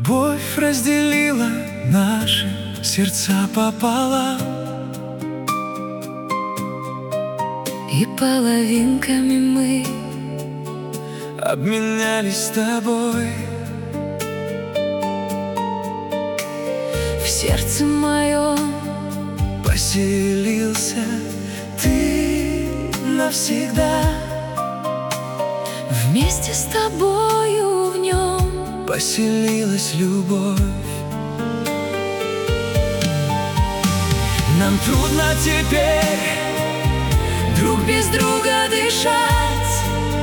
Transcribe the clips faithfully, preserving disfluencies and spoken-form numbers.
Любовь разделила наши сердца пополам, и половинками мы обменялись с тобой. в сердце моем Поселился ты навсегда. вместе с тобою в нем. Поселилась любовь. Нам трудно теперь Друг без друга дышать.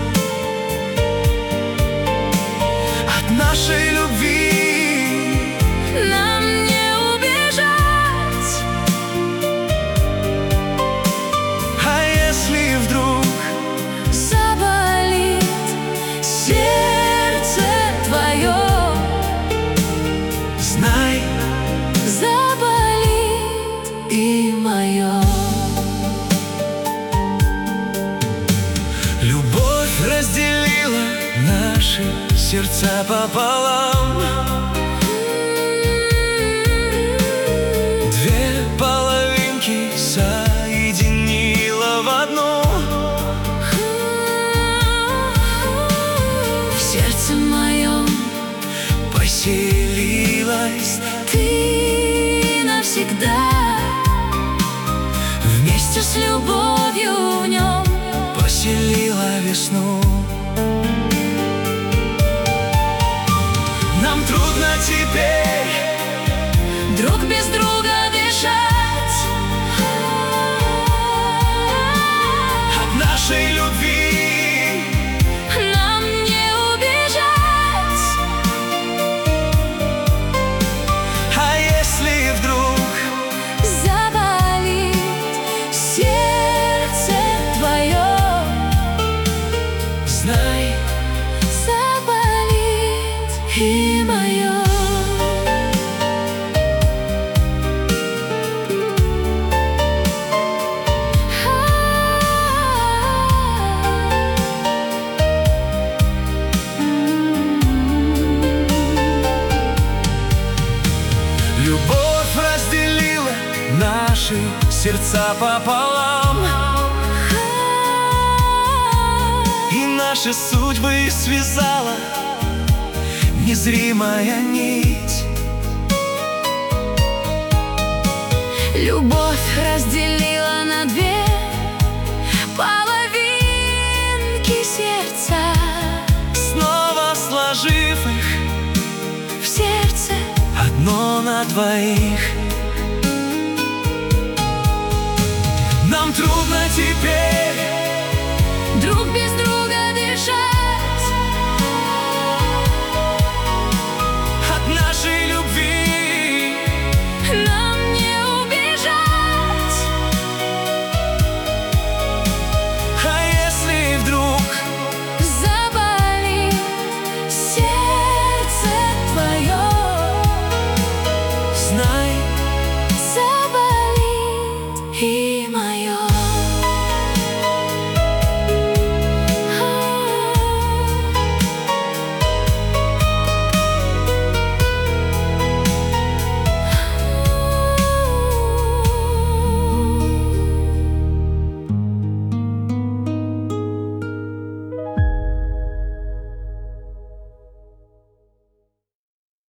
от нашей любви. Нам не убежать. А если вдруг Заболит сердце твое, знай, заболит и мое. любовь разделила наши сердца пополам. Две половинки соединила в одну. В сердце моем Поселилась ты навсегда. Вместе с любовью в нем поселила весну. Нам трудно теперь друг без друга дышать. от нашей любви. Нам не убежать. А если вдруг Заболит сердце твое, знай, заболит и мое. любовь разделила наши сердца пополам, и наши судьбы связала незримая нить. Любовь разделила на две половинки сердца, Снова сложив их в сердце одно на двоих.